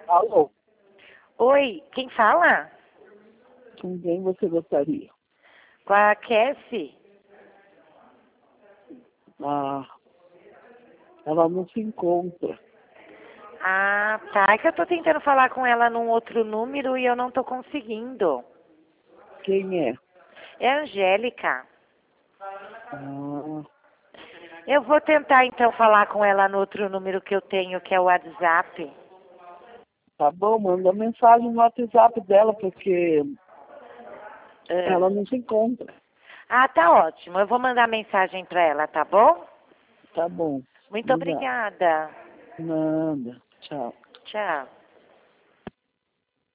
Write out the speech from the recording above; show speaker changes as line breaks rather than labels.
Alô,
Oi, quem fala?
com quem você gostaria?
Com a Cassie?
Ah, ela não se encontra.
Ah, tá. É que eu tô tentando falar com ela num outro número e eu não tô conseguindo.
Quem é?
É a Angélica.
Ah,
Eu vou tentar então falar com ela no outro número que eu tenho, que é o WhatsApp.
tá bom, manda mensagem no WhatsApp dela, porque ela não se encontra.
Ah, tá ótimo. Eu vou mandar mensagem pra ela, tá bom?
Tá bom,
Muito
obrigado.
obrigada.
Nada, tchau.
Tchau.